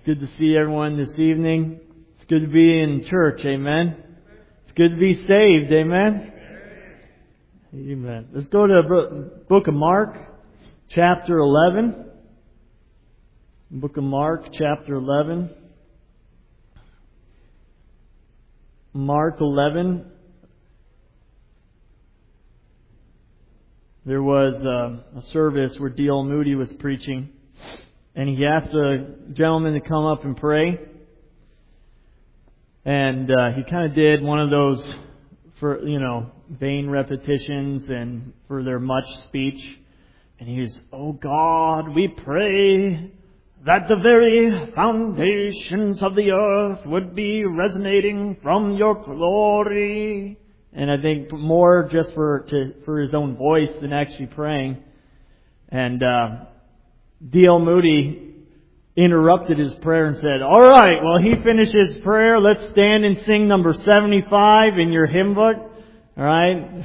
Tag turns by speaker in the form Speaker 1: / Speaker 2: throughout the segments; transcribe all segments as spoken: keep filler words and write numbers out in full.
Speaker 1: It's good to see everyone this evening. It's good to be in church, amen. It's good to be saved, amen. Amen. Let's go to the book of Mark, chapter eleven. Book of Mark, chapter eleven. Mark eleven. There was a, a service where D L Moody was preaching, and he asked a gentleman to come up and pray. And uh, he kind of did one of those, for you know, vain repetitions and for their much speech. And he was, "Oh God, we pray that the very foundations of the earth would be resonating from your glory." And I think more just for to, for his own voice than actually praying. And uh, D L Moody interrupted his prayer and said, "All right, well, he finished his prayer. Let's stand and sing number seventy-five in your hymn book." All right?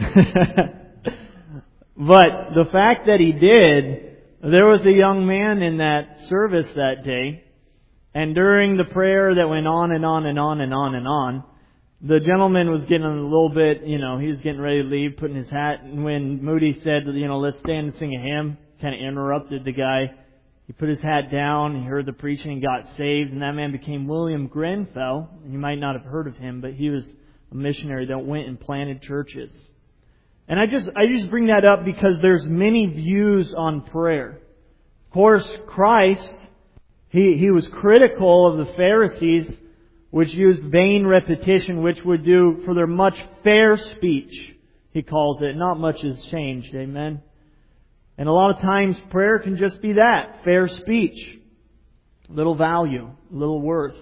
Speaker 1: But the fact that he did, there was a young man in that service that day. And during the prayer that went on and on and on and on and on, the gentleman was getting a little bit, you know, he was getting ready to leave, putting his hat. And when Moody said, you know, let's stand and sing a hymn, kind of interrupted the guy. He put his hat down, he heard the preaching and got saved. And that man became William Grenfell. You might not have heard of him, but he was a missionary that went and planted churches. And I just, I just bring that up because there's many views on prayer. Of course, Christ, he, he was critical of the Pharisees, which used vain repetition, which would do for their much fair speech, he calls it. Not much has changed, amen? And a lot of times prayer can just be that, fair speech. Little value, little worth.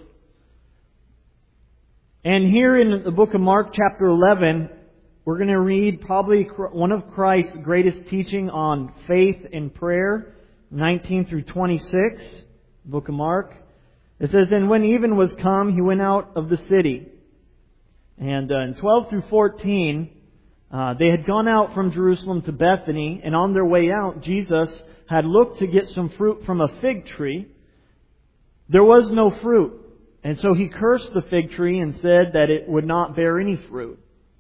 Speaker 1: And here in the book of Mark chapter eleven, we're going to read probably one of Christ's greatest teaching on faith and prayer, nineteen through twenty-six, book of Mark. It says, "And when even was come, he went out of the city." And uh, in twelve through fourteen, uh, they had gone out from Jerusalem to Bethany, and on their way out, Jesus had looked to get some fruit from a fig tree. There was no fruit, and so he cursed the fig tree and said that it would not bear any fruit.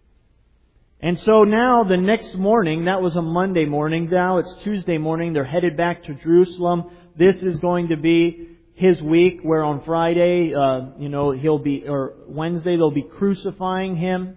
Speaker 1: And so now the next morning, that was a Monday morning, now it's Tuesday morning, they're headed back to Jerusalem. This is going to be his week, where on Friday, uh, you know, he'll be, or Wednesday, they'll be crucifying him.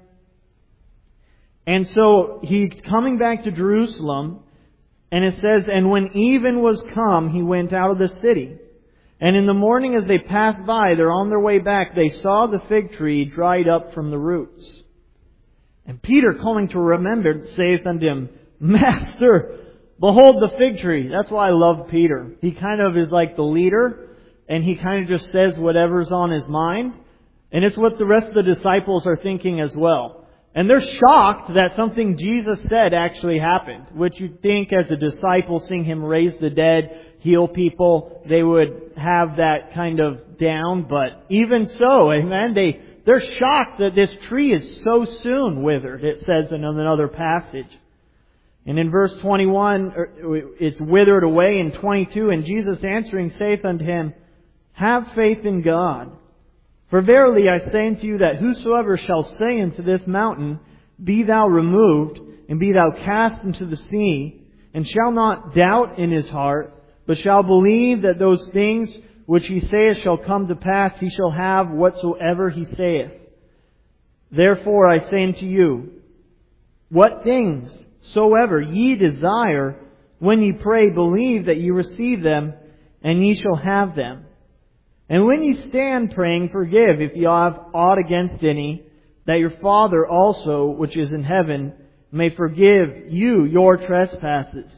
Speaker 1: And so he's coming back to Jerusalem, and it says, "And when even was come, he went out of the city. And in the morning as they passed by, they're on their way back, they saw the fig tree dried up from the roots. And Peter, calling to remember, saith unto him, Master, behold the fig tree." That's why I love Peter. He kind of is like the leader. And he kind of just says whatever's on his mind. And it's what the rest of the disciples are thinking as well. And they're shocked that something Jesus said actually happened. Which you'd think as a disciple, seeing Him raise the dead, heal people, they would have that kind of down. But even so, amen, they, they're shocked that this tree is so soon withered, it says in another passage. And in verse twenty-one, it's withered away. In twenty-two, "And Jesus answering saith unto him, Have faith in God. For verily I say unto you that whosoever shall say unto this mountain, Be thou removed, and be thou cast into the sea, and shall not doubt in his heart, but shall believe that those things which he saith shall come to pass, he shall have whatsoever he saith. Therefore I say unto you, what things soever ye desire, when ye pray, believe that ye receive them, and ye shall have them. And when ye stand praying, forgive if ye have aught against any, that your Father also, which is in heaven, may forgive you your trespasses.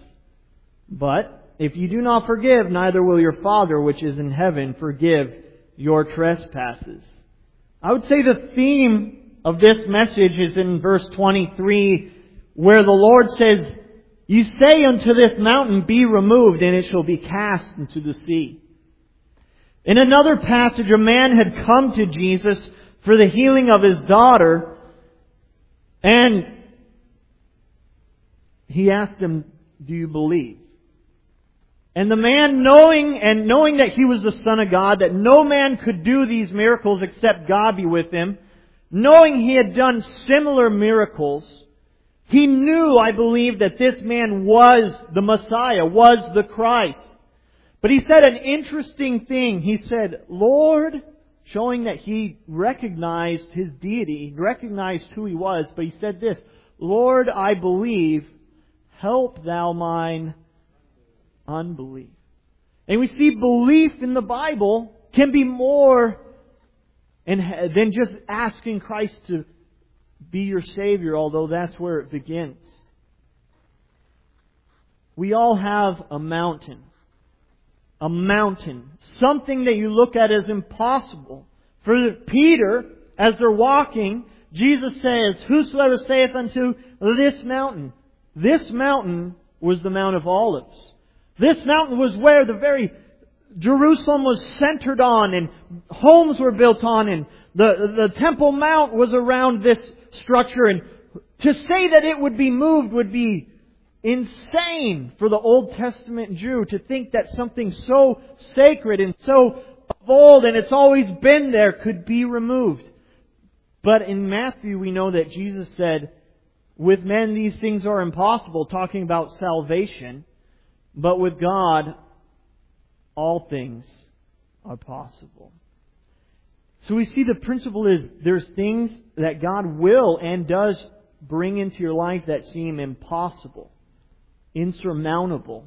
Speaker 1: But if you do not forgive, neither will your Father, which is in heaven, forgive your trespasses." I would say the theme of this message is in verse twenty-three, where the Lord says, "You say unto this mountain, Be removed, and it shall be cast into the sea." In another passage, a man had come to Jesus for the healing of his daughter, and he asked him, "Do you believe?" And the man knowing and knowing that he was the Son of God, that no man could do these miracles except God be with him, knowing he had done similar miracles, he knew, I believe, that this man was the Messiah, was the Christ. But he said an interesting thing. He said, Lord, showing that he recognized his deity, recognized who he was, but he said this, Lord, I believe, help thou mine unbelief. And we see belief in the Bible can be more than just asking Christ to be your Savior, although that's where it begins. We all have a mountain. A mountain. Something that you look at as impossible. For Peter, as they're walking, Jesus says, Whosoever saith unto this mountain. This mountain was the Mount of Olives. This mountain was where the very Jerusalem was centered on and homes were built on, and the, the Temple Mount was around this structure. And to say that it would be moved would be insane for the Old Testament Jew, to think that something so sacred and so of old and it's always been there could be removed. But in Matthew we know that Jesus said, with men these things are impossible, talking about salvation, but with God all things are possible. So we see the principle is there's things that God will and does bring into your life that seem impossible, insurmountable.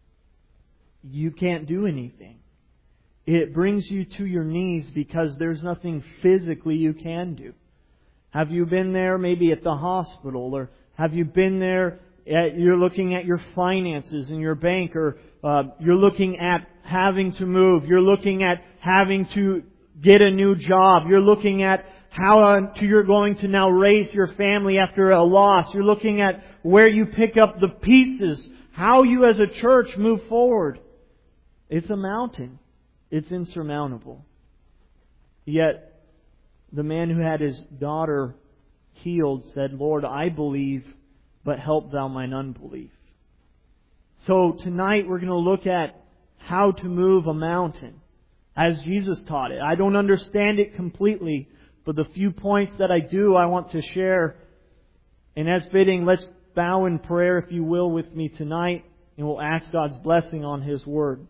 Speaker 1: You can't do anything. It brings you to your knees because there's nothing physically you can do. Have you been there maybe at the hospital, or have you been there at, you're looking at your finances in your bank, or uh, you're looking at having to move, you're looking at having to get a new job, you're looking at how uh, to, you're going to now raise your family after a loss, you're looking at where you pick up the pieces, how you as a church move forward. It's a mountain. It's insurmountable. Yet, the man who had his daughter healed said, Lord, I believe, but help thou mine unbelief. So tonight we're going to look at how to move a mountain as Jesus taught it. I don't understand it completely, but the few points that I do, I want to share. And as fitting, let's bow in prayer, if you will, with me tonight, and we'll ask God's blessing on His Word.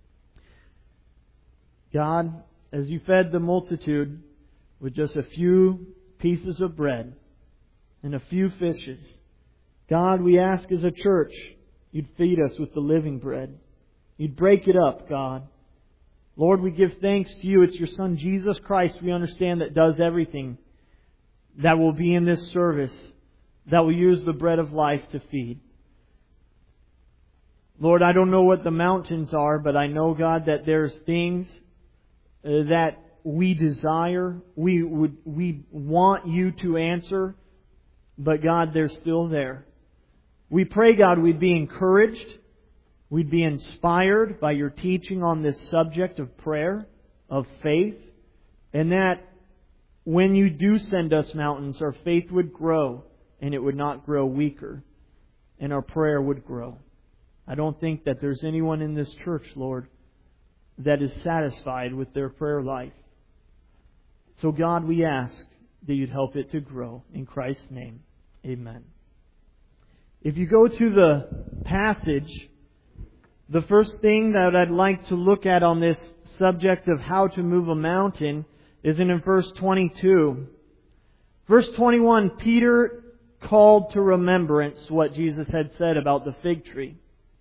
Speaker 1: God, as you fed the multitude with just a few pieces of bread and a few fishes, God, we ask as a church, you'd feed us with the living bread. You'd break it up, God. Lord, we give thanks to you. It's your Son, Jesus Christ, we understand, that does everything that will be in this service, that will use the bread of life to feed. Lord, I don't know what the mountains are, but I know, God, that there's things uh, that we desire, we would, we want you to answer, but God, they're still there. We pray, God, we'd be encouraged, we'd be inspired by your teaching on this subject of prayer, of faith, and that when you do send us mountains, our faith would grow and it would not grow weaker, and our prayer would grow. I don't think that there's anyone in this church, Lord, that is satisfied with their prayer life. So God, we ask that you'd help it to grow. In Christ's name, amen. If you go to the passage, the first thing that I'd like to look at on this subject of how to move a mountain is in verse twenty-two. Verse twenty-one, Peter called to remembrance what Jesus had said about the fig tree.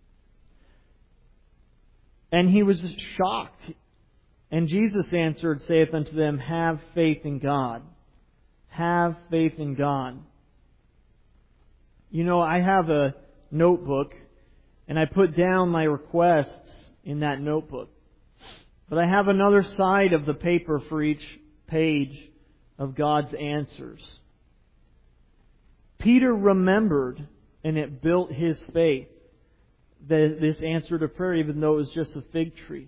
Speaker 1: And he was shocked. And Jesus answered, saith unto them, have faith in God. Have faith in God. You know, I have a notebook, and I put down my requests in that notebook. But I have another side of the paper for each page of God's answers. Peter remembered, and it built his faith, this answer to prayer, even though it was just a fig tree.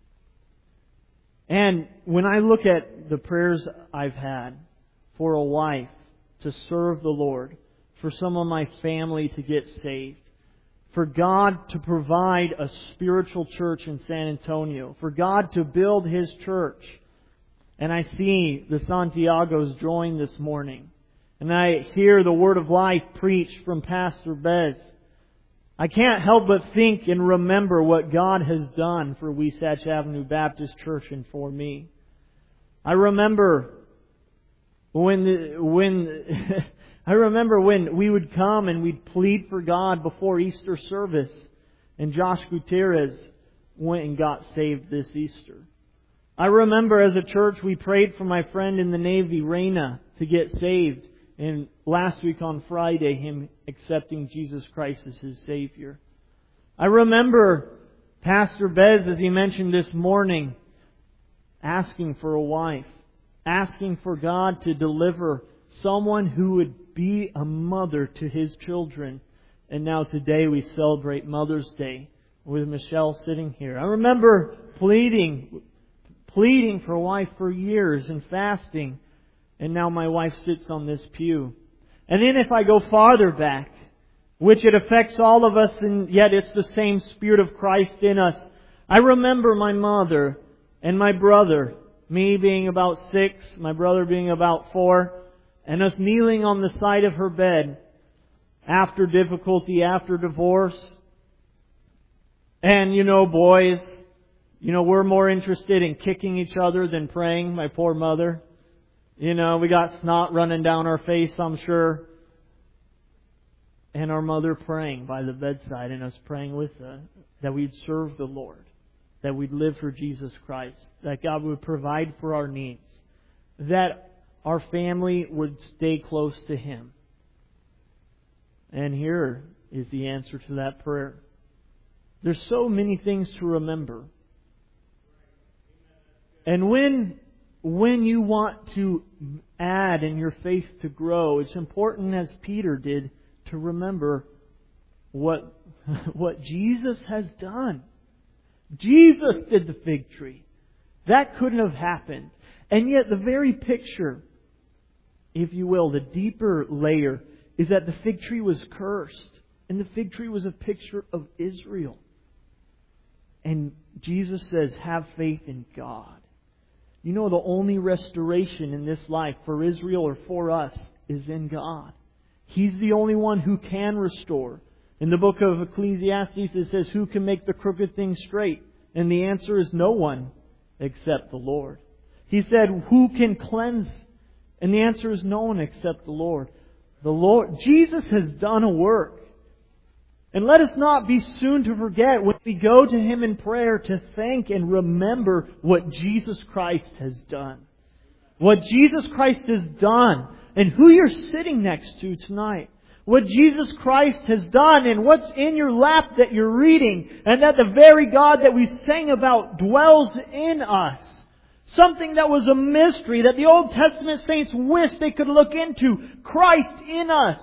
Speaker 1: And when I look at the prayers I've had for a wife to serve the Lord, for some of my family to get saved, for God to provide a spiritual church in San Antonio, for God to build His church. And I see the Santiagos join this morning. And I hear the Word of Life preached from Pastor Bez. I can't help but think and remember what God has done for Wasatch Avenue Baptist Church and for me. I remember when the, when I remember when we would come and we'd plead for God before Easter service, and Josh Gutierrez went and got saved this Easter. I remember as a church we prayed for my friend in the Navy, Reina, to get saved. And last week on Friday, him accepting Jesus Christ as his Savior. I remember Pastor Bez, as he mentioned this morning, asking for a wife. Asking for God to deliver someone who would be a mother to his children. And now today we celebrate Mother's Day with Michelle sitting here. I remember pleading, pleading for a wife for years and fasting. And now my wife sits on this pew. And then if I go farther back, which it affects all of us, and yet it's the same Spirit of Christ in us. I remember my mother and my brother, me being about six, my brother being about four, and us kneeling on the side of her bed after difficulty, after divorce. And you know, boys, you know, we're more interested in kicking each other than praying, my poor mother. You know, we got snot running down our face, I'm sure. And our mother praying by the bedside and us praying with her that we'd serve the Lord, that we'd live for Jesus Christ, that God would provide for our needs, that our family would stay close to Him. And here is the answer to that prayer. There's so many things to remember. And when When you want to add in your faith to grow, it's important, as Peter did, to remember what, what Jesus has done. Jesus did the fig tree. That couldn't have happened. And yet the very picture, if you will, the deeper layer, is that the fig tree was cursed. And the fig tree was a picture of Israel. And Jesus says, have faith in God. You know, the only restoration in this life for Israel or for us is in God. He's the only one who can restore. In the book of Ecclesiastes it says, who can make the crooked things straight? And the answer is no one except the Lord. He said, who can cleanse? And the answer is no one except the Lord. The Lord, Jesus has done a work. And let us not be soon to forget when we go to Him in prayer to thank and remember what Jesus Christ has done. What Jesus Christ has done and who you're sitting next to tonight. What Jesus Christ has done and what's in your lap that you're reading. And that the very God that we sang about dwells in us. Something that was a mystery that the Old Testament saints wished they could look into. Christ in us.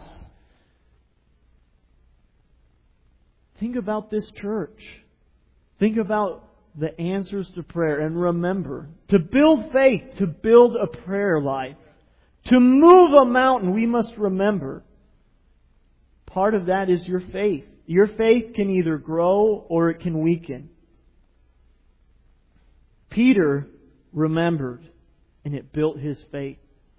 Speaker 1: Think about this church. Think about the answers to prayer. And remember, to build faith, to build a prayer life, to move a mountain, we must remember, part of that is your faith. Your faith can either grow or it can weaken. Peter remembered, and it built his faith.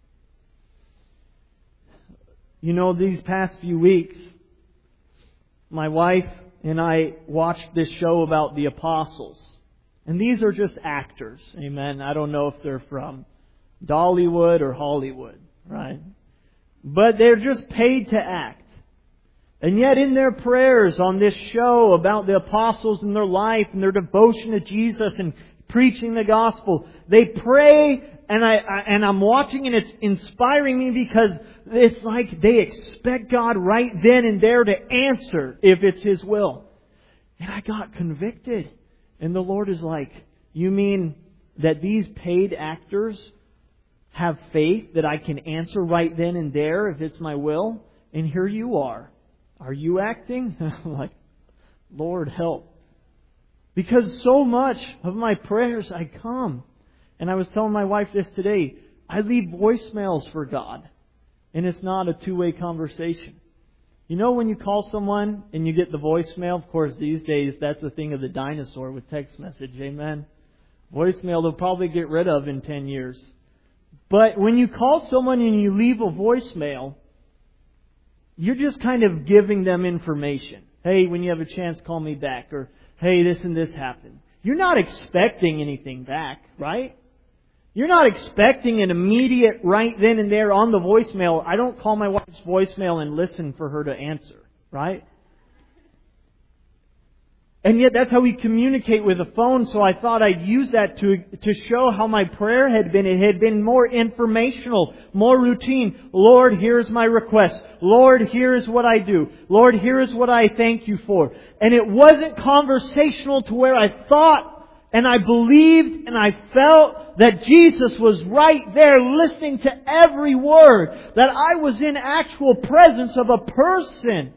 Speaker 1: You know, these past few weeks, my wife and I watched this show about the apostles. And these are just actors. Amen. I don't know if they're from Dollywood or Hollywood, right? But they're just paid to act. And yet in their prayers on this show about the apostles and their life and their devotion to Jesus and preaching the gospel, they pray, and I, I and I'm watching and it's inspiring me because it's like they expect God right then and there to answer if it's His will. And I got convicted. And the Lord is like, you mean that these paid actors have faith that I can answer right then and there if it's my will? And here you are. Are you acting? I'm like, Lord, help. Because so much of my prayers I come. And I was telling my wife this today. I leave voicemails for God. And it's not a two-way conversation. You know when you call someone and you get the voicemail? Of course, these days, that's the thing of the dinosaur with text message. Amen. Voicemail they'll probably get rid of in ten years. But when you call someone and you leave a voicemail, you're just kind of giving them information. Hey, when you have a chance, call me back. Or, hey, this and this happened. You're not expecting anything back, right? You're not expecting an immediate right then and there on the voicemail. I don't call my wife's voicemail and listen for her to answer, right? And yet that's how we communicate with the phone, so I thought I'd use that to to show how my prayer had been. It had been more informational, more routine. Lord, here's my request. Lord, here's what I do. Lord, here's what I thank you for. And it wasn't conversational to where I thought and I believed and I felt that Jesus was right there listening to every word. That I was in actual presence of a person.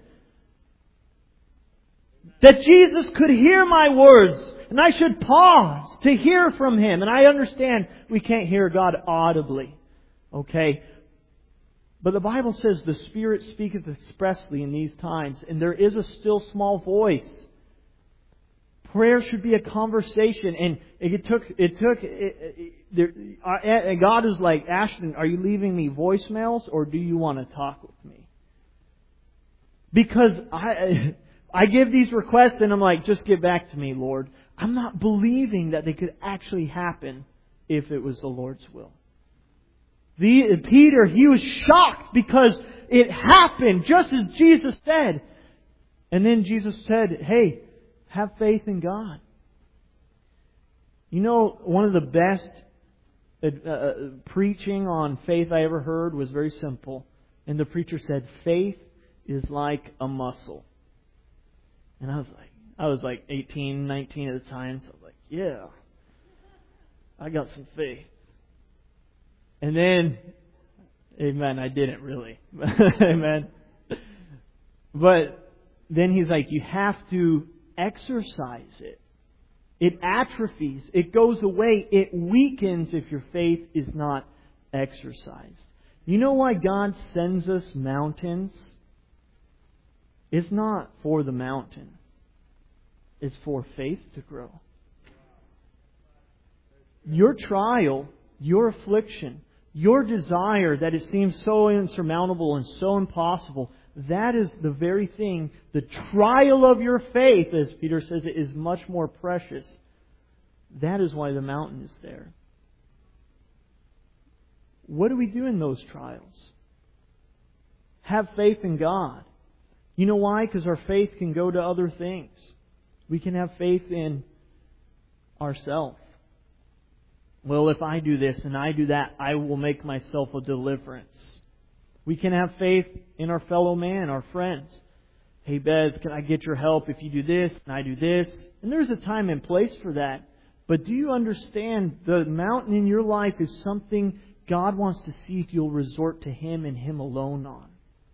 Speaker 1: That Jesus could hear my words and I should pause to hear from Him. And I understand we can't hear God audibly. Okay? But the Bible says the Spirit speaketh expressly in these times. And there is a still small voice. Prayer should be a conversation. And it took, it took, it, it, there, and God is like, Ashton, are you leaving me voicemails or do you want to talk with me? Because I... I give these requests and I'm like, just get back to me, Lord. I'm not believing that they could actually happen if it was the Lord's will. The, Peter, he was shocked because it happened just as Jesus said. And then Jesus said, hey, have faith in God. You know, one of the best uh, uh, preaching on faith I ever heard was very simple. And the preacher said, faith is like a muscle. And I was like, I was like eighteen, nineteen at the time. So I was like, yeah, I got some faith. And then, amen, I didn't really. Amen. But then he's like, you have to exercise it. It atrophies. It goes away. It weakens if your faith is not exercised. You know why God sends us mountains? It's not for the mountain. It's for faith to grow. Your trial, your affliction, your desire that it seems so insurmountable and so impossible, that is the very thing. The trial of your faith, as Peter says, it is much more precious. That is why the mountain is there. What do we do in those trials? Have faith in God. You know why? Because our faith can go to other things. We can have faith in ourselves. Well, if I do this and I do that, I will make myself a deliverance. We can have faith in our fellow man, our friends. Hey, Beth, can I get your help if you do this and I do this? And there's a time and place for that. But do you understand the mountain in your life is something God wants to see if you'll resort to Him and Him alone on?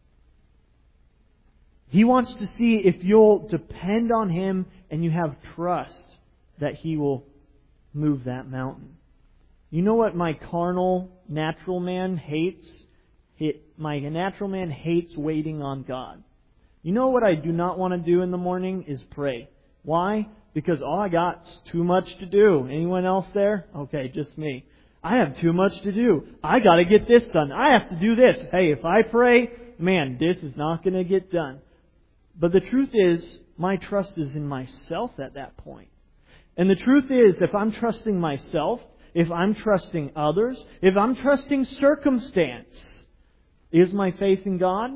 Speaker 1: He wants to see if you'll depend on Him and you have trust that He will move that mountain. You know what my carnal, natural man hates? He, my natural man hates waiting on God. You know what I do not want to do in the morning is pray. Why? Because all I got is too much to do. Anyone else there? Okay, just me. I have too much to do. I got to get this done. I have to do this. Hey, if I pray, man, this is not going to get done. But the truth is, my trust is in myself at that point. And the truth is, if I'm trusting myself, if I'm trusting others, if I'm trusting circumstance, is my faith in God?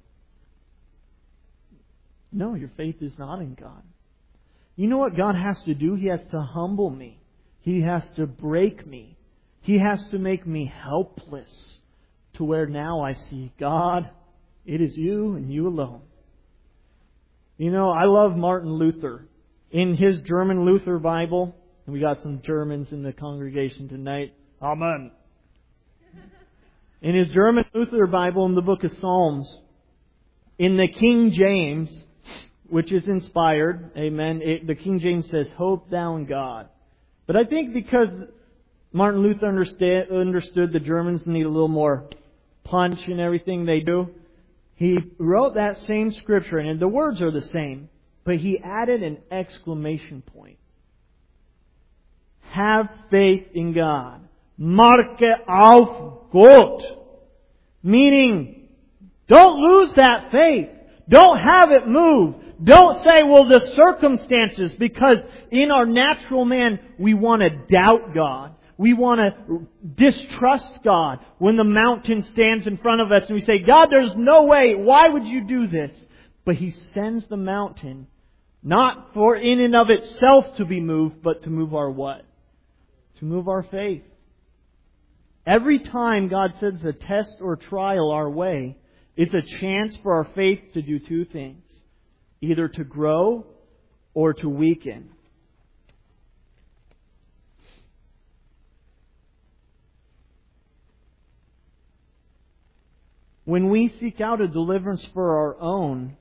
Speaker 1: No, your faith is not in God. You know what God has to do? He has to humble me. He has to break me. He has to make me helpless to where now I see, God, it is you and you alone. You know, I love Martin Luther. In his German Luther Bible, and we got some Germans in the congregation tonight. Amen. In his German Luther Bible, in the book of Psalms, in the King James, which is inspired, amen, it, the King James says, hope thou in God. But I think because Martin Luther understood, understood the Germans need a little more punch in everything they do, He wrote that same scripture, and the words are the same, but he added an exclamation point. Have faith in God. Marke auf Gott. Meaning, don't lose that faith. Don't have it move. Don't say, well, the circumstances, because in our natural man, we want to doubt God. We want to distrust God when the mountain stands in front of us and we say, God, there's no way. Why would you do this? But He sends the mountain not for in and of itself to be moved, but to move our what? To move our faith. Every time God sends a test or trial our way, it's a chance for our faith to do two things. Either to grow or to weaken. When we seek out a deliverance for our own,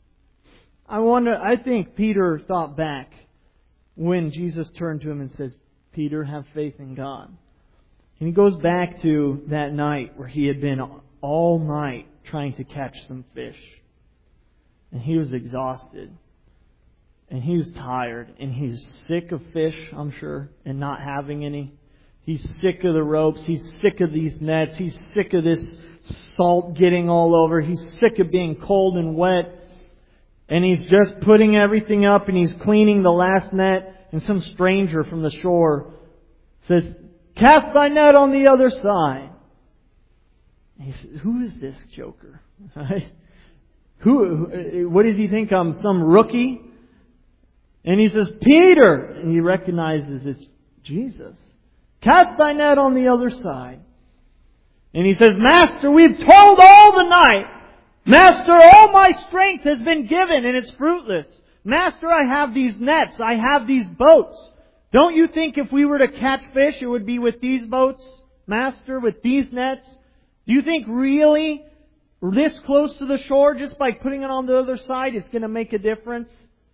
Speaker 1: I wonder, I think Peter thought back when Jesus turned to him and says, Peter, have faith in God. And he goes back to that night where he had been all night trying to catch some fish. And he was exhausted. And he was tired. And he's sick of fish, I'm sure, and not having any. He's sick of the ropes. He's sick of these nets. He's sick of this salt getting all over. He's sick of being cold and wet. And he's just putting everything up and he's cleaning the last net. And some stranger from the shore says, cast thy net on the other side. And he says, who is this joker? Who? What does he think? I'm some rookie? And he says, Peter! And he recognizes it's Jesus. Cast thy net on the other side. And he says, Master, we've toiled all the night. Master, all my strength has been given and it's fruitless. Master, I have these nets. I have these boats. Don't you think if we were to catch fish, it would be with these boats, Master, with these nets? Do you think really this close to the shore, just by putting it on the other side, it's going to make a difference?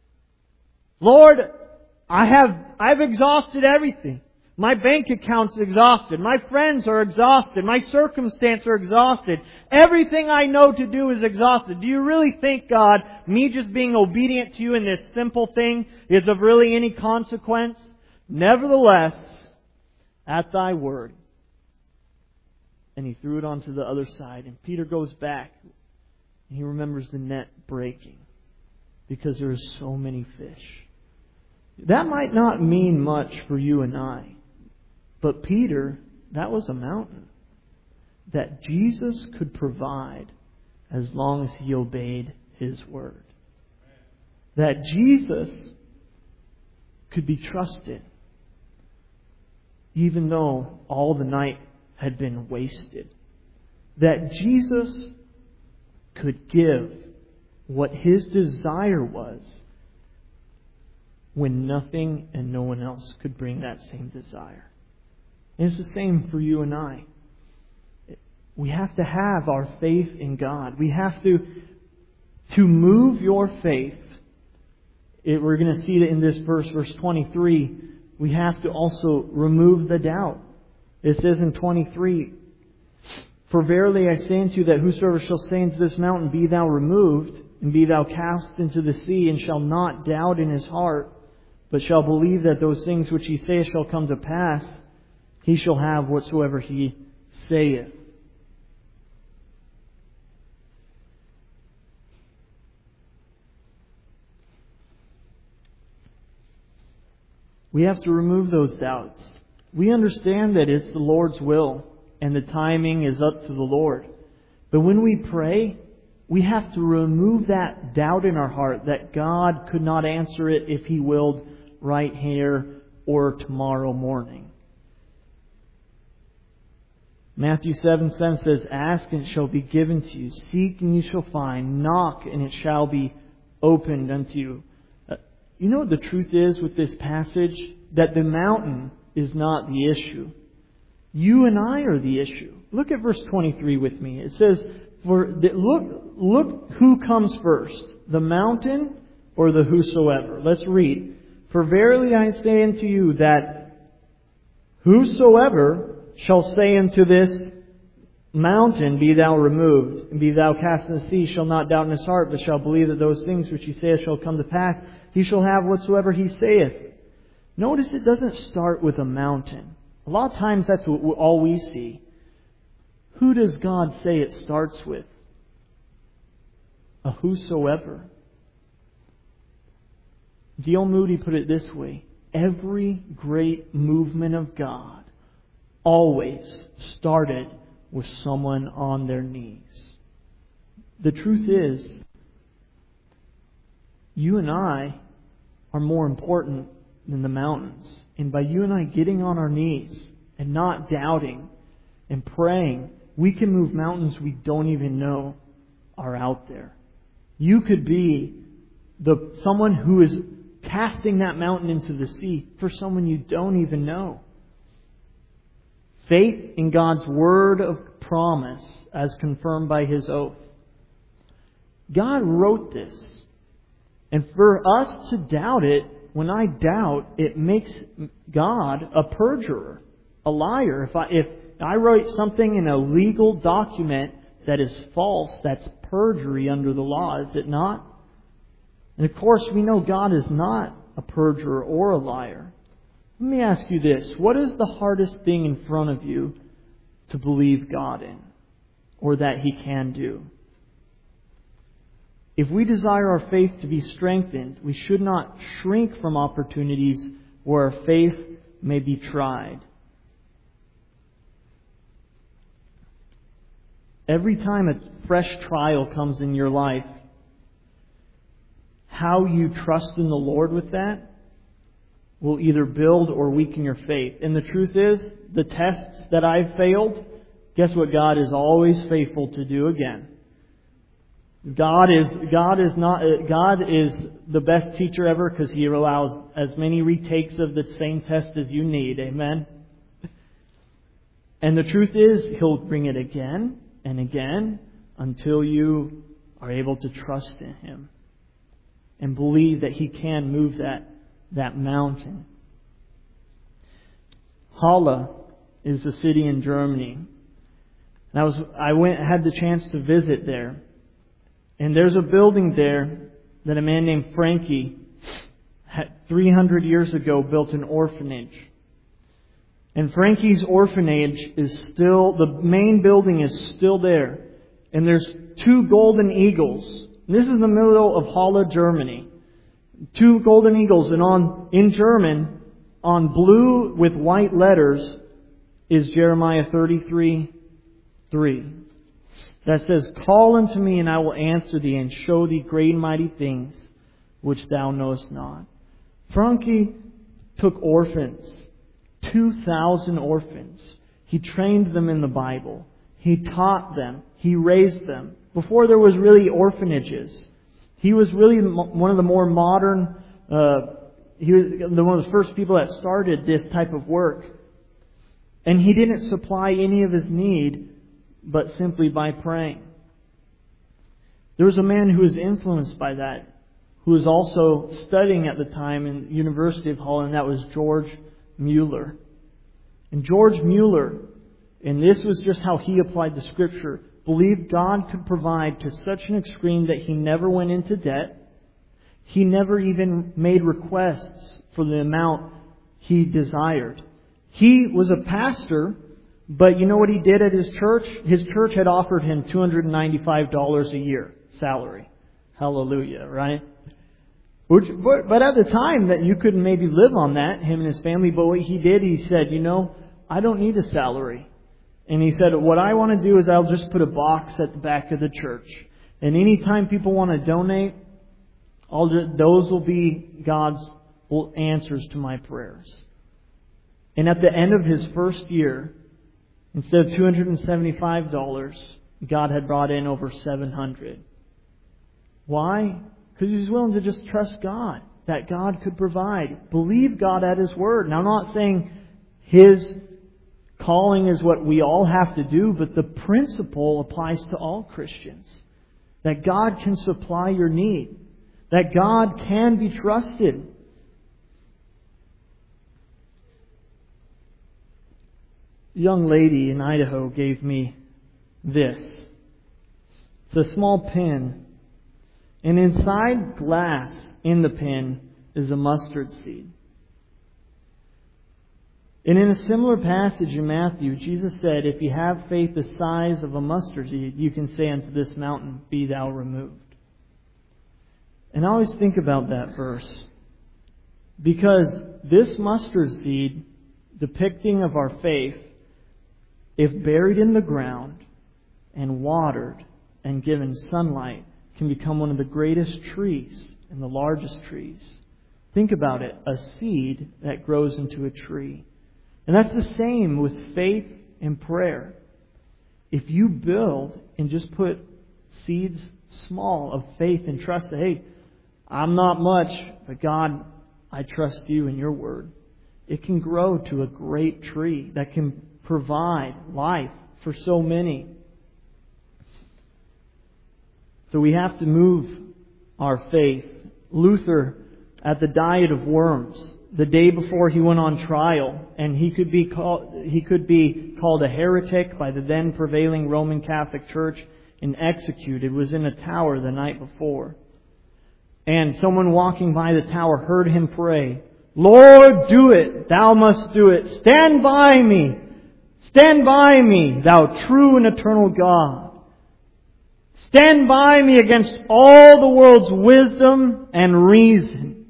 Speaker 1: Lord, I have, I've exhausted everything. My bank account's exhausted. My friends are exhausted. My circumstances are exhausted. Everything I know to do is exhausted. Do you really think, God, me just being obedient to you in this simple thing is of really any consequence? Nevertheless, at thy word. And he threw it onto the other side. And Peter goes back. And he remembers the net breaking. Because there are so many fish. That might not mean much for you and I. But Peter, that was a mountain that Jesus could provide as long as he obeyed His word. That Jesus could be trusted even though all the night had been wasted. That Jesus could give what His desire was when nothing and no one else could bring that same desire. And it's the same for you and I. We have to have our faith in God. We have to, to move your faith. It, we're going to see it in this verse, verse twenty-three. We have to also remove the doubt. It says in twenty-three, For verily I say unto you that whosoever shall say unto this mountain, Be thou removed, and be thou cast into the sea, and shall not doubt in his heart, but shall believe that those things which he saith shall come to pass, he shall have whatsoever he saith. We have to remove those doubts. We understand that it's the Lord's will and the timing is up to the Lord. But when we pray, we have to remove that doubt in our heart that God could not answer it if He willed right here or tomorrow morning. Matthew seven seven says, Ask and it shall be given to you. Seek and you shall find. Knock and it shall be opened unto you. Uh, you know what the truth is with this passage? That the mountain is not the issue. You and I are the issue. Look at verse twenty-three with me. It says, For the, look, look who comes first, the mountain or the whosoever. Let's read. For verily I say unto you that whosoever shall say unto this mountain, be thou removed, and be thou cast in the sea, shall not doubt in his heart, but shall believe that those things which he saith shall come to pass, he shall have whatsoever he saith. Notice it doesn't start with a mountain. A lot of times that's all we see. Who does God say it starts with? A whosoever. D L Moody put it this way: every great movement of God always started with someone on their knees. The truth is, you and I are more important than the mountains. And by you and I getting on our knees and not doubting and praying, we can move mountains we don't even know are out there. You could be the someone who is casting that mountain into the sea for someone you don't even know. Faith in God's word of promise as confirmed by His oath. God wrote this. And for us to doubt it, when I doubt, it makes God a perjurer, a liar. If I, if I write something in a legal document that is false, that's perjury under the law, is it not? And of course, we know God is not a perjurer or a liar. Let me ask you this. What is the hardest thing in front of you to believe God in, or that He can do? If we desire our faith to be strengthened, we should not shrink from opportunities where our faith may be tried. Every time a fresh trial comes in your life, how you trust in the Lord with that will either build or weaken your faith. And the truth is, the tests that I've failed, guess what God is always faithful to do again. God is God is not God is the best teacher ever because He allows as many retakes of the same test as you need. Amen. And the truth is, He'll bring it again and again until you are able to trust in Him and believe that He can move that that mountain. Halle is a city in Germany. And I was I went had the chance to visit there. And there's a building there that a man named Frankie had three hundred years ago built an orphanage. And Frankie's orphanage is still, the main building is still there. And there's two golden eagles. And this is in the middle of Halle, Germany. Two golden eagles, and on in German, on blue with white letters, is Jeremiah thirty-three three. That says, call unto me, and I will answer thee, and show thee great and mighty things which thou knowest not. Frankie took orphans, two thousand orphans. He trained them in the Bible. He taught them. He raised them. Before there was really orphanages. He was really one of the more modern, uh, he was one of the first people that started this type of work. And he didn't supply any of his need, but simply by praying. There was a man who was influenced by that, who was also studying at the time in the University of Halle, and that was George Mueller. And George Mueller, and this was just how he applied the Scripture, believed God could provide to such an extreme that he never went into debt. He never even made requests for the amount he desired. He was a pastor, but you know what he did at his church? His church had offered him two hundred ninety-five dollars a year salary. Hallelujah, right? Which, but, but at the time that you couldn't maybe live on that, him and his family. But what he did, he said, you know, I don't need a salary. And he said, what I want to do is I'll just put a box at the back of the church. And anytime people want to donate, I'll just, those will be God's answers to my prayers. And at the end of his first year, instead of two hundred seventy-five dollars, God had brought in over seven hundred dollars. Why? Because he was willing to just trust God, that God could provide. Believe God at His word. Now, I'm not saying His calling is what we all have to do, but the principle applies to all Christians. That God can supply your need. That God can be trusted. A young lady in Idaho gave me this. It's a small pin. And inside glass in the pin is a mustard seed. And in a similar passage in Matthew, Jesus said, if you have faith the size of a mustard seed, you can say unto this mountain, be thou removed. And I always think about that verse. Because this mustard seed, depicting of our faith, if buried in the ground and watered and given sunlight, can become one of the greatest trees and the largest trees. Think about it, a seed that grows into a tree. And that's the same with faith and prayer. If you build and just put seeds small of faith and trust that, hey, I'm not much, but God, I trust you and your word. It can grow to a great tree that can provide life for so many. So we have to move our faith. Luther, at the Diet of Worms, the day before he went on trial, and he could be called, he could be called a heretic by the then prevailing Roman Catholic Church and executed, was in a tower the night before. And someone walking by the tower heard him pray, Lord, do it. Thou must do it. Stand by me. Stand by me, thou true and eternal God. Stand by me against all the world's wisdom and reason.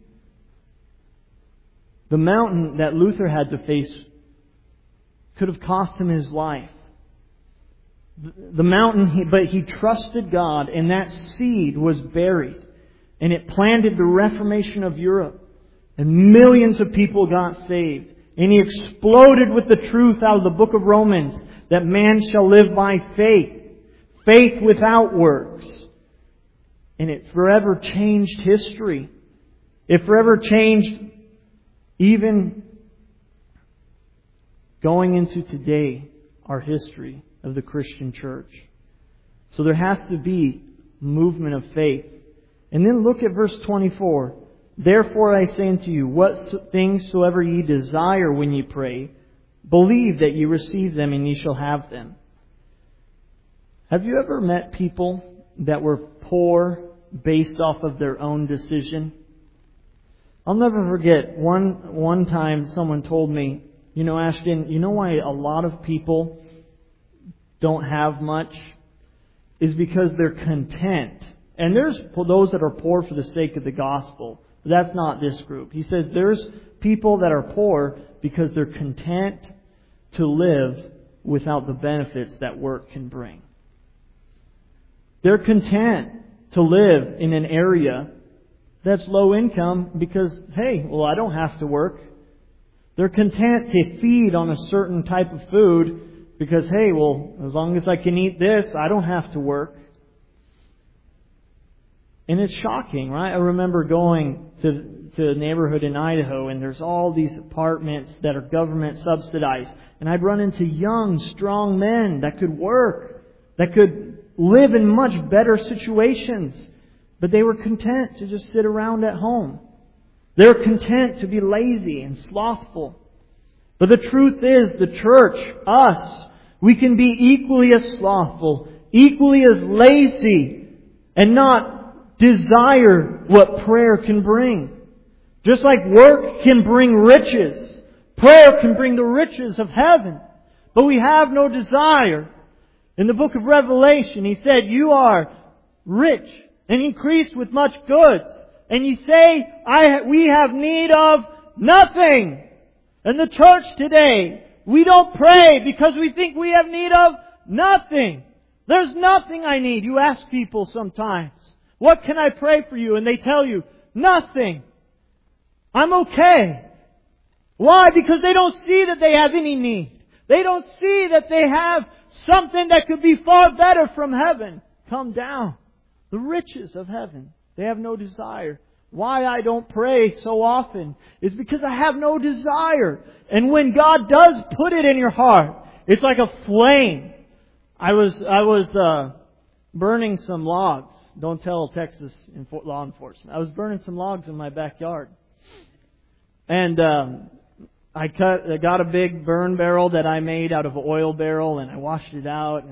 Speaker 1: The mountain that Luther had to face could have cost him his life. The mountain, but he trusted God, and that seed was buried. And it planted the Reformation of Europe. And millions of people got saved. And he exploded with the truth out of the book of Romans that man shall live by faith. Faith without works. And it forever changed history. It forever changed even going into today, our history of the Christian church. So there has to be movement of faith. And then look at verse twenty-four. Therefore I say unto you, what things soever ye desire when ye pray, believe that ye receive them and ye shall have them. Have you ever met people that were poor based off of their own decision? I'll never forget one one time someone told me, you know, Ashton, you know why a lot of people don't have much? Is because they're content. And there's those that are poor for the sake of the gospel. But that's not this group. He says there's people that are poor because they're content to live without the benefits that work can bring. They're content to live in an area that's low income because, hey, well, I don't have to work. They're content to feed on a certain type of food because, hey, well, as long as I can eat this, I don't have to work. And it's shocking, right? I remember going to, to a neighborhood in Idaho, and there's all these apartments that are government subsidized. And I'd run into young, strong men that could work, that could live in much better situations. But they were content to just sit around at home. They were content to be lazy and slothful. But the truth is, the church, us, we can be equally as slothful, equally as lazy, and not desire what prayer can bring. Just like work can bring riches, prayer can bring the riches of heaven. But we have no desire. In the book of Revelation, He said, you are rich and increased with much goods. And you say, I, we have need of nothing. In the church today, we don't pray because we think we have need of nothing. There's nothing I need. You ask people sometimes, what can I pray for you? And they tell you, nothing. I'm okay. Why? Because they don't see that they have any need. They don't see that they have something that could be far better from heaven come down. The riches of heaven. They have no desire. Why I don't pray so often is because I have no desire. And when God does put it in your heart, it's like a flame. I was, I was, uh, burning some logs. Don't tell Texas law enforcement. I was burning some logs in my backyard. And, um, I cut, I got a big burn barrel that I made out of an oil barrel, and I washed it out and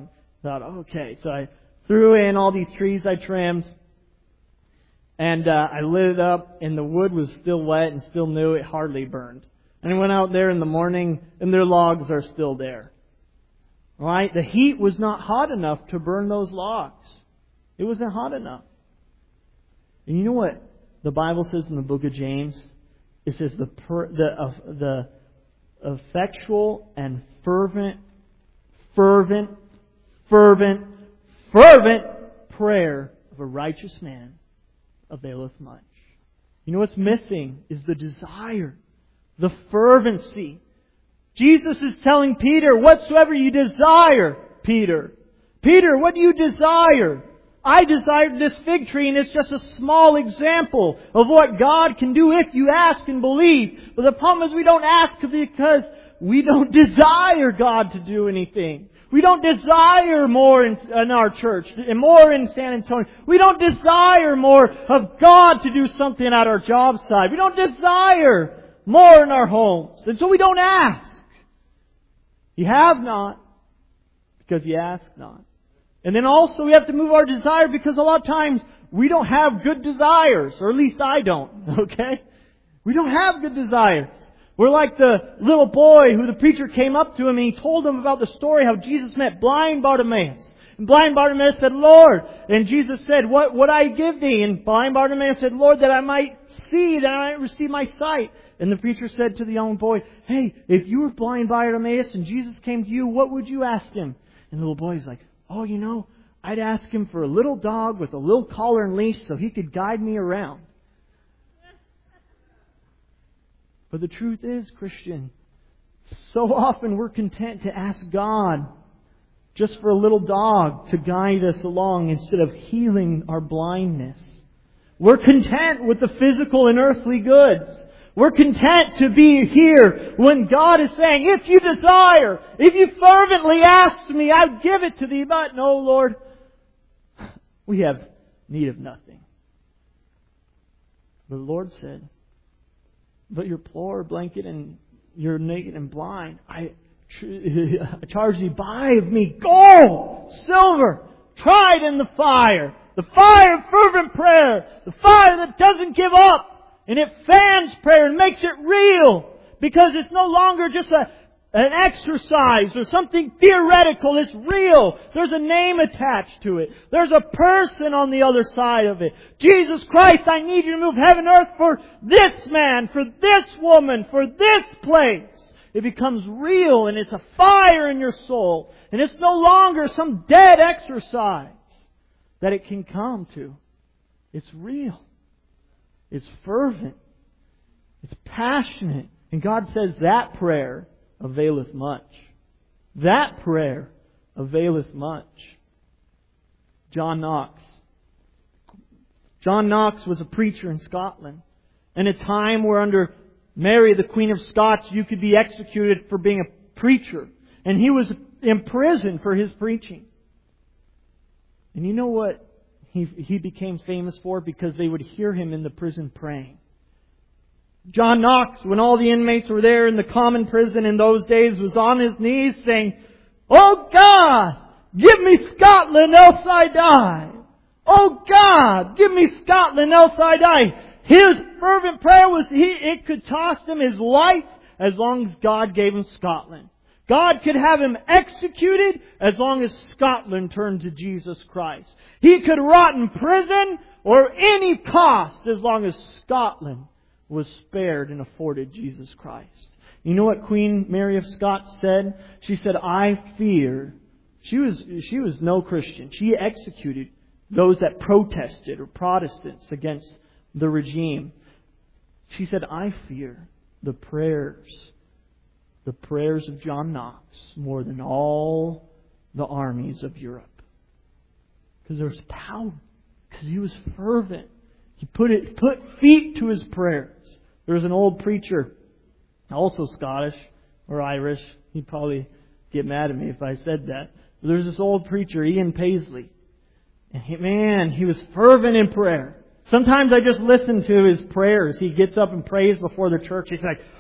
Speaker 1: thought, okay. So I threw in all these trees I trimmed. And uh, I lit it up, and the wood was still wet and still new. It hardly burned. And I went out there in the morning, and their logs are still there. Right? The heat was not hot enough to burn those logs. It wasn't hot enough. And you know what the Bible says in the book of James? It says the per, the uh, the effectual and fervent, fervent, fervent, fervent prayer of a righteous man availeth much. You know what's missing is the desire, the fervency. Jesus is telling Peter, whatsoever you desire, Peter. Peter, what do you desire? I desired this fig tree, and it's just a small example of what God can do if you ask and believe. But the problem is we don't ask because we don't desire God to do anything. We don't desire more in, in our church, and more in San Antonio. We don't desire more of God to do something at our job site. We don't desire more in our homes. And so we don't ask. You have not, because you ask not. And then also we have to move our desire, because a lot of times we don't have good desires, or at least I don't, okay? We don't have good desires. We're like the little boy who the preacher came up to him and he told him about the story how Jesus met blind Bartimaeus. And blind Bartimaeus said, Lord, and Jesus said, what would I give thee? And blind Bartimaeus said, Lord, that I might see, that I might receive my sight. And the preacher said to the young boy, hey, if you were blind Bartimaeus and Jesus came to you, what would you ask Him? And the little boy's like, oh, you know, I'd ask Him for a little dog with a little collar and leash so He could guide me around. But the truth is, Christian, so often we're content to ask God just for a little dog to guide us along instead of healing our blindness. We're content with the physical and earthly goods. We're content to be here when God is saying, if you desire, if you fervently ask me, I'll give it to thee. But no, Lord, we have need of nothing. But the Lord said, but you're poor, blanket, and you're naked and blind. I charge thee, buy of me gold, silver, tried in the fire. The fire of fervent prayer. The fire that doesn't give up. And it fans prayer and makes it real. Because it's no longer just a, an exercise or something theoretical. It's real. There's a name attached to it. There's a person on the other side of it. Jesus Christ, I need you to move heaven and earth for this man, for this woman, for this place. It becomes real and it's a fire in your soul. And it's no longer some dead exercise that it can come to. It's real. It's fervent. It's passionate. And God says that prayer availeth much. That prayer availeth much. John Knox. John Knox was a preacher in Scotland. In a time where under Mary, the Queen of Scots, you could be executed for being a preacher. And he was imprisoned for his preaching. And you know what he, he became famous for? Because they would hear him in the prison praying. John Knox, when all the inmates were there in the common prison in those days, was on his knees saying, "Oh God, give me Scotland, else I die. Oh God, give me Scotland, else I die." His fervent prayer was, he, it could cost him his life as long as God gave him Scotland. God could have him executed as long as Scotland turned to Jesus Christ. He could rot in prison or any cost as long as Scotland was spared and afforded Jesus Christ. You know what Queen Mary of Scots said? She said, "I fear." She was, she was no Christian. She executed those that protested or Protestants against the regime. She said, "I fear the prayers, the prayers of John Knox more than all the armies of Europe." Because there was power. Because he was fervent. He put it, put feet to his prayers. There was an old preacher, also Scottish or Irish. He'd probably get mad at me if I said that. But there was this old preacher, Ian Paisley. And he, man, he was fervent in prayer. Sometimes I just listen to his prayers. He gets up and prays before the church. He's like,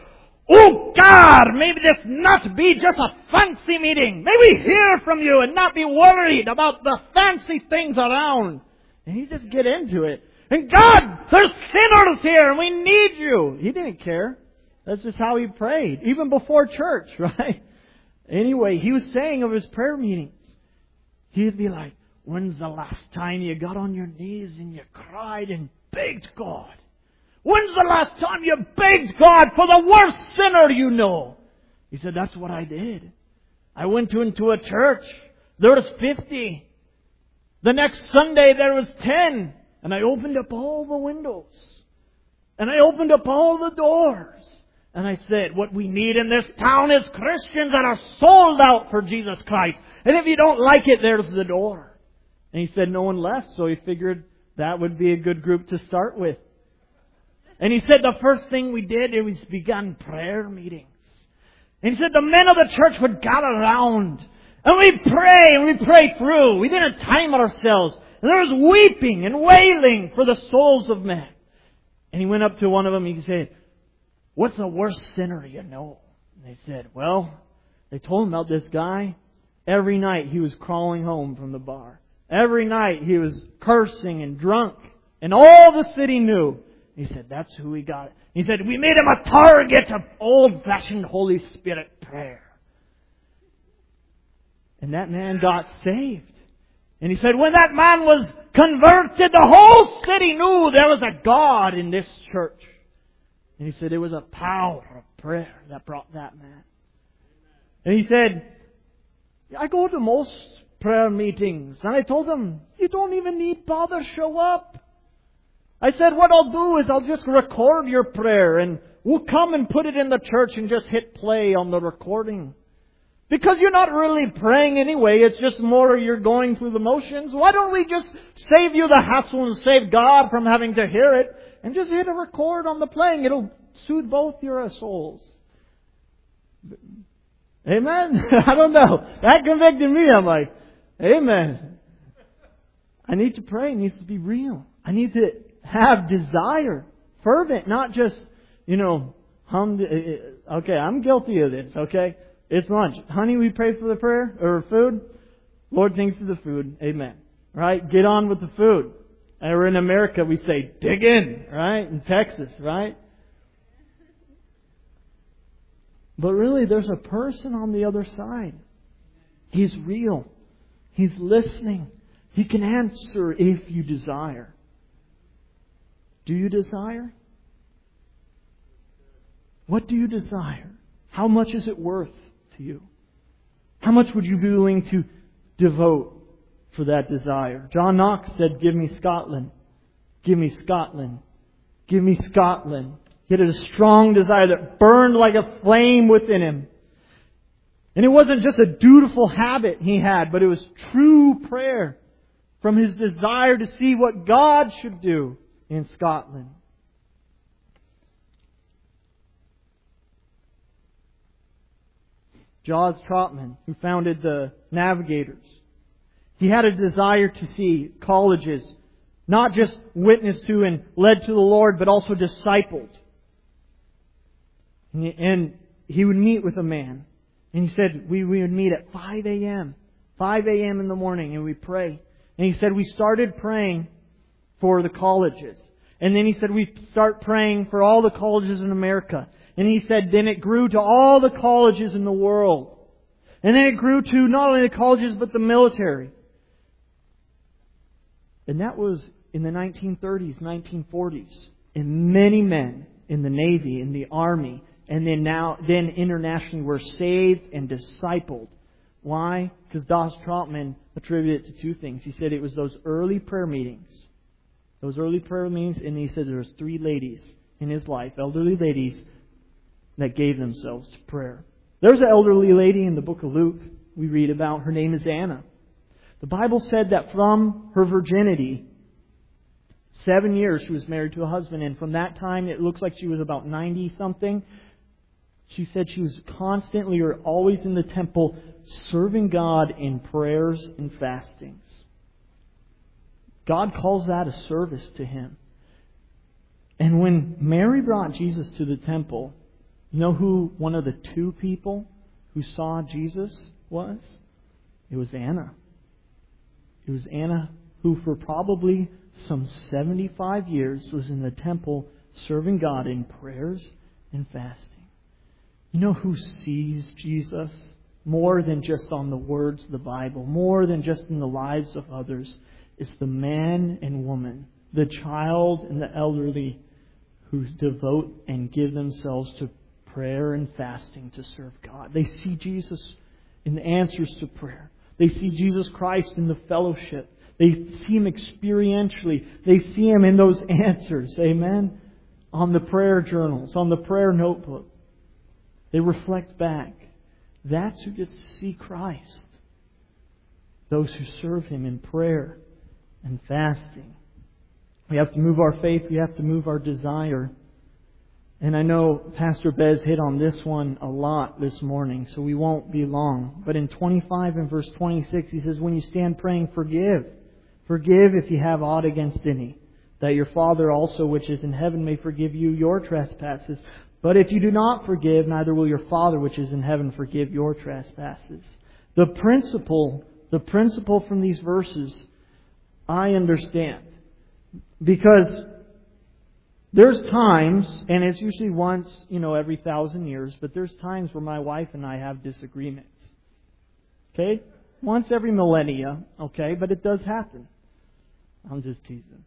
Speaker 1: Oh God, maybe this not be just a fancy meeting. May we hear from you and not be worried about the fancy things around. And he just get into it. And God, there's sinners here and we need you. He didn't care. That's just how he prayed, even before church, right? Anyway, he was saying of his prayer meetings, he'd be like, when's the last time you got on your knees and you cried and begged God? When's the last time you begged God for the worst sinner you know? He said, that's what I did. I went to, into a church. There was fifty. The next Sunday there was ten. And I opened up all the windows. And I opened up all the doors. And I said, what we need in this town is Christians that are sold out for Jesus Christ. And if you don't like it, there's the door. And he said no one left, so he figured that would be a good group to start with. And he said the first thing we did, it was begun prayer meetings. And he said the men of the church would gather around. And we'd pray, and we'd pray through. We didn't time ourselves. And there was weeping and wailing for the souls of men. And he went up to one of them and he said, what's the worst sinner you know? And they said, well, they told him about this guy. Every night he was crawling home from the bar. Every night he was cursing and drunk. And all the city knew. He said, that's who we got. He said, we made him a target of old-fashioned Holy Spirit prayer. And that man got saved. And he said, when that man was converted, the whole city knew there was a God in this church. And he said, it was a power of prayer that brought that man. And he said, I go to most prayer meetings. And I told him, you don't even need bother show up. I said, what I'll do is I'll just record your prayer and we'll come and put it in the church and just hit play on the recording. Because you're not really praying anyway. It's just more you're going through the motions. Why don't we just save you the hassle and save God from having to hear it and just hit a record on the playing. It'll soothe both your souls. Amen? I don't know. That convicted me. I'm like, amen. I need to pray. It needs to be real. I need to have desire. Fervent. Not just, you know, hum. Okay, I'm guilty of this. Okay? It's lunch. Honey, we pray for the prayer or food. Lord, thanks for the food. Amen. Right? Get on with the food. And we're in America, we say, dig in. Right? In Texas, right? But really, there's a person on the other side. He's real. He's listening. He can answer if you desire. Do you desire? What do you desire? How much is it worth to you? How much would you be willing to devote for that desire? John Knox said, give me Scotland. Give me Scotland. Give me Scotland. He had a strong desire that burned like a flame within him. And it wasn't just a dutiful habit he had, but it was true prayer from his desire to see what God should do in Scotland. Jos Trotman, who founded the Navigators, he had a desire to see colleges not just witnessed to and led to the Lord, but also discipled. And he would meet with a man. And he said, we, we would meet at five a.m. five a.m. in the morning and we pray. And he said, we started praying for the colleges. And then he said, we start praying for all the colleges in America. And he said, then it grew to all the colleges in the world. And then it grew to not only the colleges, but the military. And that was in the nineteen thirties, nineteen forties. And many men in the Navy, in the Army, and then now, then internationally were saved and discipled. Why? Because Jos Trotman attributed it to two things. He said it was those early prayer meetings. Those early prayer meetings, and he said there was three ladies in his life, elderly ladies, that gave themselves to prayer. There's an elderly lady in the book of Luke we read about. Her name is Anna. The Bible said that from her virginity, seven years she was married to a husband, and from that time it looks like she was about ninety-something. She said she was constantly or always in the temple serving God in prayers and fastings. God calls that a service to Him. And when Mary brought Jesus to the temple, You know who one of the two people who saw Jesus was? It was Anna. It was Anna who for probably some seventy-five years was in the temple serving God in prayers and fasting. You know who sees Jesus more than just on the words of the Bible, more than just in the lives of others? It's the man and woman, the child and the elderly who devote and give themselves to prayer and fasting to serve God. They see Jesus in the answers to prayer. They see Jesus Christ in the fellowship. They see Him experientially. They see Him in those answers. Amen? On the prayer journals, on the prayer notebook. They reflect back. That's who gets to see Christ. Those who serve Him in prayer and fasting. We have to move our faith. We have to move our desire. And I know Pastor Bez hit on this one a lot this morning, so we won't be long. But in twenty-five and verse twenty-six, he says, when you stand praying, forgive. Forgive if you have aught against any, that your Father also which is in heaven may forgive you your trespasses. But if you do not forgive, neither will your Father which is in heaven forgive your trespasses. The principle, the principle from these verses, I understand. Because there's times, and it's usually once, you know, every thousand years, but there's times where my wife and I have disagreements. Okay? Once every millennia, okay, but it does happen. I'm just teasing.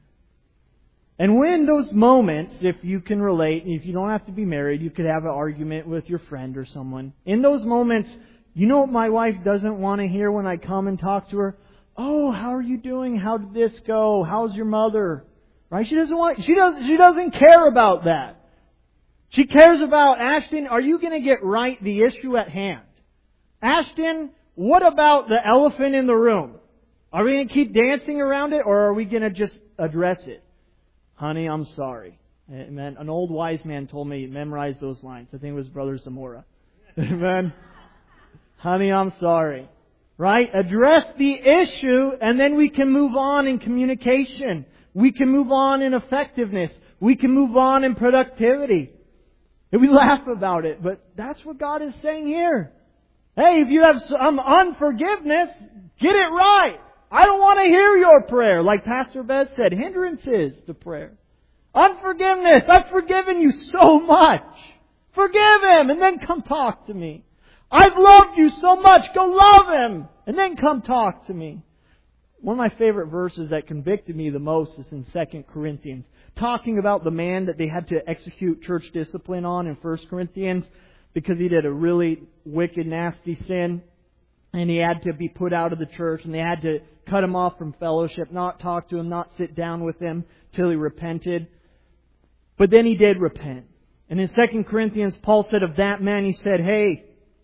Speaker 1: And when those moments, if you can relate, if you don't have to be married, you could have an argument with your friend or someone. In those moments, you know what my wife doesn't want to hear when I come and talk to her? Oh, how are you doing? How did this go? How's your mother? Right? She doesn't want, she doesn't, she doesn't care about that. She cares about, Ashton, are you going to get right the issue at hand? Ashton, what about the elephant in the room? Are we going to keep dancing around it, or are we going to just address it? Honey, I'm sorry. Amen. An old wise man told me, memorize those lines. I think it was Brother Zamora. Amen. Honey, I'm sorry. Right? Address the issue, and then we can move on in communication. We can move on in effectiveness. We can move on in productivity. And we laugh about it, but that's what God is saying here. Hey, if you have some unforgiveness, get it right. I don't want to hear your prayer. Like Pastor Beth said, hindrances to prayer. Unforgiveness. I've forgiven you so much. Forgive Him and then come talk to me. I've loved you so much. Go love Him and then come talk to me. One of my favorite verses that convicted me the most is in Second Corinthians. Talking about the man that they had to execute church discipline on in First Corinthians because he did a really wicked, nasty sin. And he had to be put out of the church, and they had to cut him off from fellowship, not talk to him, not sit down with him till he repented. But then he did repent. And in Second Corinthians, Paul said of that man, he said, hey,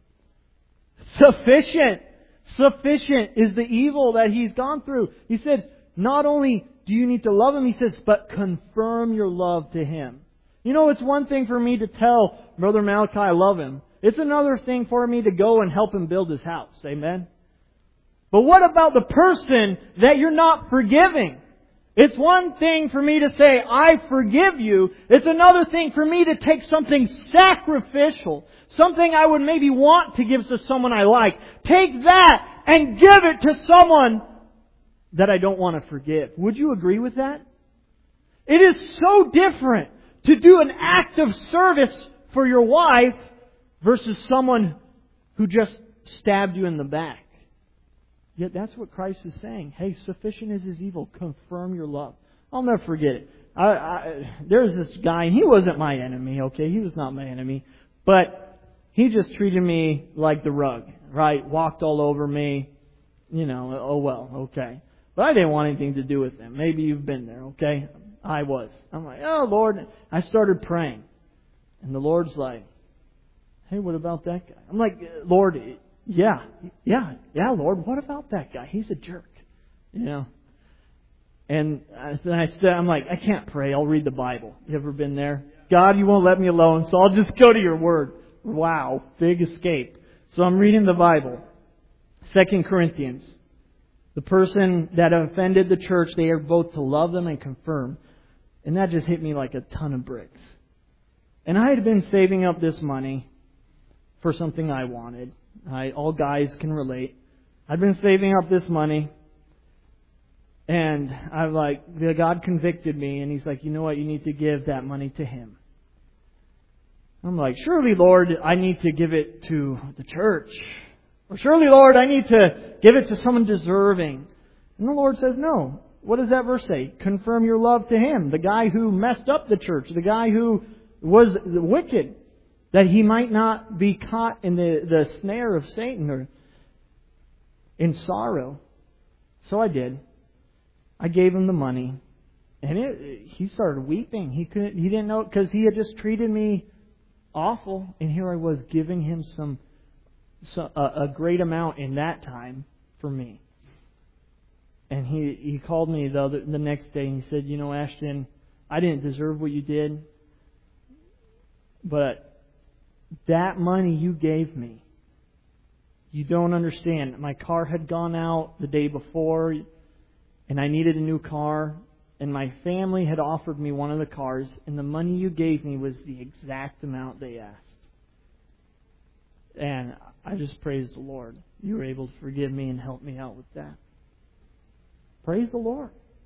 Speaker 1: sufficient, sufficient is the evil that he's gone through. He said, not only do you need to love him, he says, but confirm your love to him. You know, it's one thing for me to tell Brother Malachi I love him. It's another thing for me to go and help him build his house. Amen? But what about the person that you're not forgiving? It's one thing for me to say, I forgive you. It's another thing for me to take something sacrificial, something I would maybe want to give to someone I like. Take that and give it to someone that I don't want to forgive. Would you agree with that? It is so different to do an act of service for your wife versus someone who just stabbed you in the back. Yet that's what Christ is saying. Hey, sufficient is His evil. Confirm your love. I'll never forget it. I, I, there's this guy, and he wasn't my enemy, okay? He was not my enemy. But he just treated me like the rug, right? Walked all over me. You know, oh well, okay. But I didn't want anything to do with him. Maybe you've been there, okay? I was. I'm like, oh, Lord. I started praying. And the Lord's like, hey, what about that guy? I'm like, Lord, yeah, yeah, yeah, Lord, what about that guy? He's a jerk, you know. And then I said, I'm like, I can't pray. I'll read the Bible. You ever been there? God, you won't let me alone, so I'll just go to your word. Wow, big escape. So I'm reading the Bible. Second Corinthians. The person that offended the church, they are both to love them and confirm. And that just hit me like a ton of bricks. And I had been saving up this money for something I wanted. I, all guys can relate. I'd been saving up this money. And I'm like, God convicted me. And He's like, you know what? You need to give that money to Him. I'm like, surely, Lord, I need to give it to the church. Or surely, Lord, I need to give it to someone deserving. And the Lord says, no. What does that verse say? Confirm your love to Him. The guy who messed up the church. The guy who was wicked. That he might not be caught in the, the snare of Satan or in sorrow. So I did. I gave him the money. And it, he started weeping. He couldn't. He didn't know, because he had just treated me awful. And here I was giving him some, some a, a great amount in that time for me. And he, he called me the, other, the next day and he said, you know, Ashton, I didn't deserve what you did. But that money you gave me, you don't understand. My car had gone out the day before and I needed a new car. And my family had offered me one of the cars. And the money you gave me was the exact amount they asked. And I just praised the Lord. You were able to forgive me and help me out with that. Praise the Lord.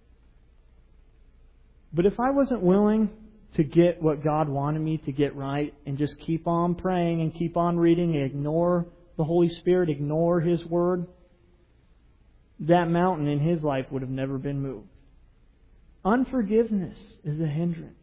Speaker 1: But if I wasn't willing to get what God wanted me to get right and just keep on praying and keep on reading and ignore the Holy Spirit, ignore His Word, that mountain in his life would have never been moved. Unforgiveness is a hindrance.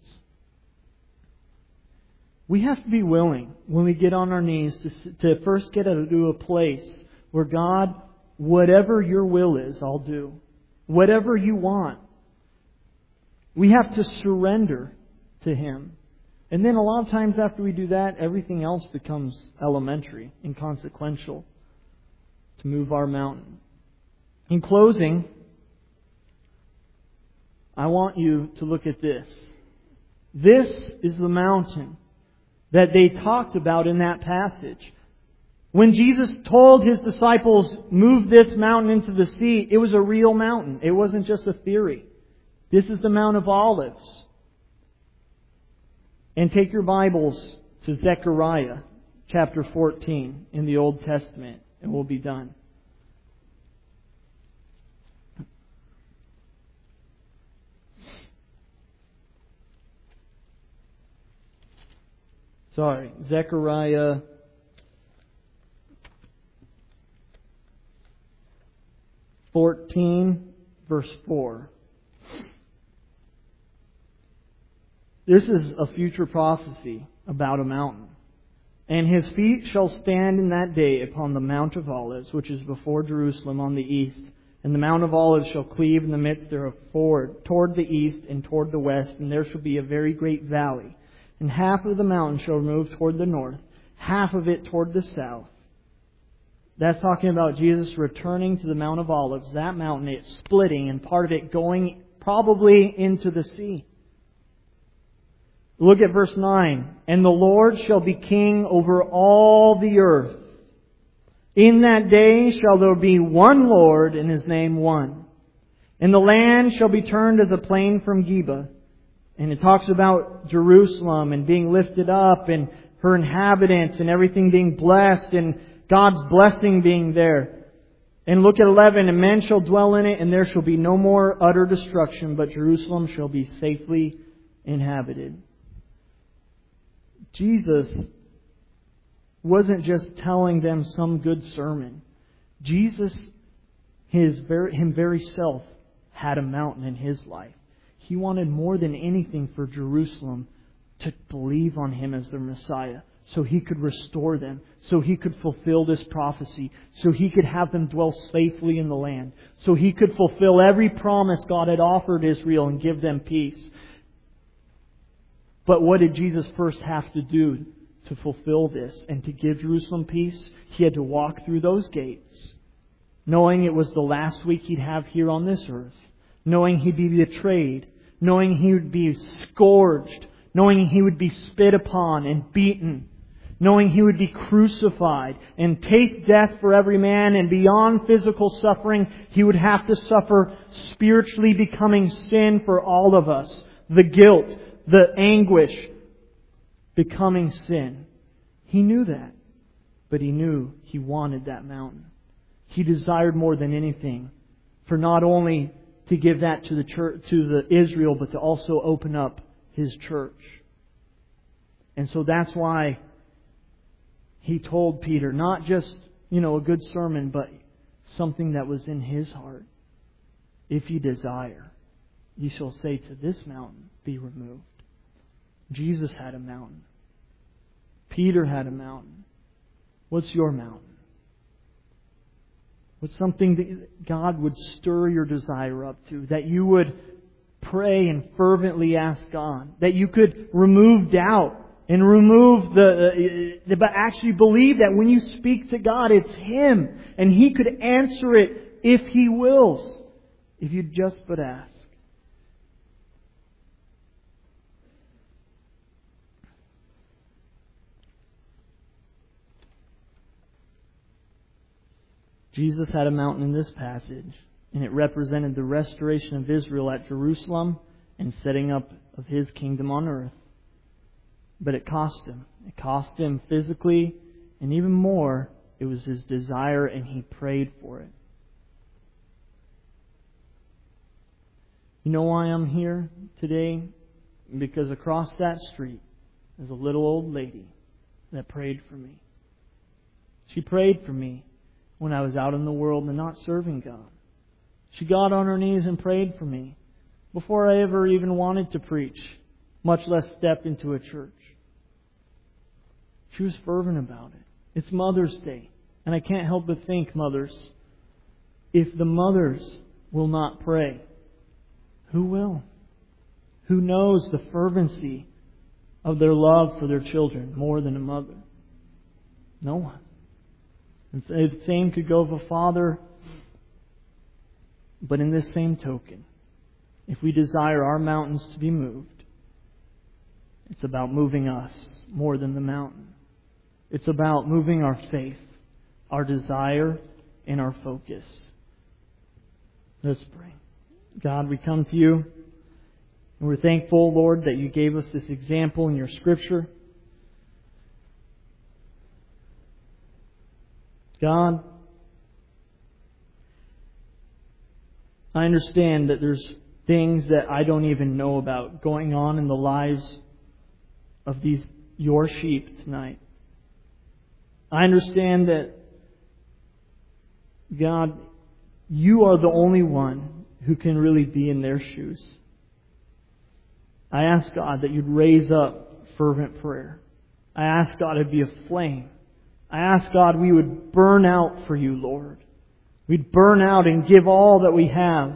Speaker 1: We have to be willing, when we get on our knees, to, to first get to a place where God, whatever your will is, I'll do. Whatever you want. We have to surrender to Him. And then a lot of times after we do that, everything else becomes elementary, inconsequential to move our mountain. In closing, I want you to look at this. This is the mountain that they talked about in that passage. When Jesus told His disciples, move this mountain into the sea, it was a real mountain. It wasn't just a theory. This is the Mount of Olives. And take your Bibles to Zechariah chapter fourteen in the Old Testament, and we'll be done. Sorry, Zechariah fourteen, verse four. This is a future prophecy about a mountain. And his feet shall stand in that day upon the Mount of Olives, which is before Jerusalem on the east. And the Mount of Olives shall cleave in the midst thereof forward, toward the east and toward the west, and there shall be a very great valley. And half of the mountain shall move toward the north, half of it toward the south. That's talking about Jesus returning to the Mount of Olives. That mountain, it's splitting, and part of it going probably into the sea. Look at verse nine. And the Lord shall be king over all the earth. In that day shall there be one Lord, and His name one. And the land shall be turned as a plain from Geba. And it talks about Jerusalem and being lifted up and her inhabitants and everything being blessed and God's blessing being there. And look at eleven. And men shall dwell in it, and there shall be no more utter destruction, but Jerusalem shall be safely inhabited. Jesus wasn't just telling them some good sermon. Jesus, his very, him very self, had a mountain in His life. He wanted more than anything for Jerusalem to believe on Him as their Messiah, so He could restore them, so He could fulfill this prophecy, so He could have them dwell safely in the land, so He could fulfill every promise God had offered Israel and give them peace. But what did Jesus first have to do to fulfill this and to give Jerusalem peace? He had to walk through those gates, knowing it was the last week He'd have here on this earth, knowing He'd be betrayed, knowing He would be scourged, knowing He would be spit upon and beaten, knowing He would be crucified and taste death for every man, and beyond physical suffering, He would have to suffer spiritually becoming sin for all of us. The guilt, the anguish, becoming sin. He knew that. But He knew He wanted that mountain. He desired more than anything for not only to give that to the church, to the Israel, but to also open up His church. And so that's why He told Peter, not just, you know, a good sermon, but something that was in His heart. If you desire, you shall say to this mountain, be removed. Jesus had a mountain. Peter had a mountain. What's your mountain? What's something that God would stir your desire up to? That you would pray and fervently ask God. That you could remove doubt and remove the, uh, but actually believe that when you speak to God, it's Him. And He could answer it if He wills. If you just but ask. Jesus had a mountain in this passage, and it represented the restoration of Israel at Jerusalem and setting up of His kingdom on earth. But it cost Him. It cost Him physically, and even more, it was His desire, and He prayed for it. You know why I'm here today? Because across that street is a little old lady that prayed for me. She prayed for me when I was out in the world and not serving God. She got on her knees and prayed for me before I ever even wanted to preach, much less step into a church. She was fervent about it. It's Mother's Day, and I can't help but think, mothers, if the mothers will not pray, who will? Who knows the fervency of their love for their children more than a mother? No one. And the same could go of a father. But in this same token, if we desire our mountains to be moved, it's about moving us more than the mountain. It's about moving our faith, our desire, and our focus. Let's pray. God, we come to You, and we're thankful, Lord, that You gave us this example in Your Scripture. God, I understand that there's things that I don't even know about going on in the lives of these Your sheep tonight. I understand that, God, You are the only one who can really be in their shoes. I ask, God, that You'd raise up fervent prayer. I ask, God, it'd be a flame. I ask, God, we would burn out for You, Lord. We'd burn out and give all that we have.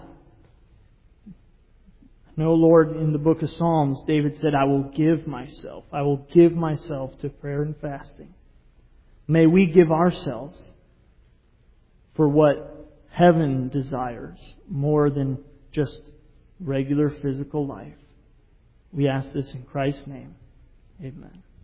Speaker 1: I know, Lord, in the book of Psalms, David said, I will give myself. I will give myself to prayer and fasting. May we give ourselves for what heaven desires more than just regular physical life. We ask this in Christ's name. Amen.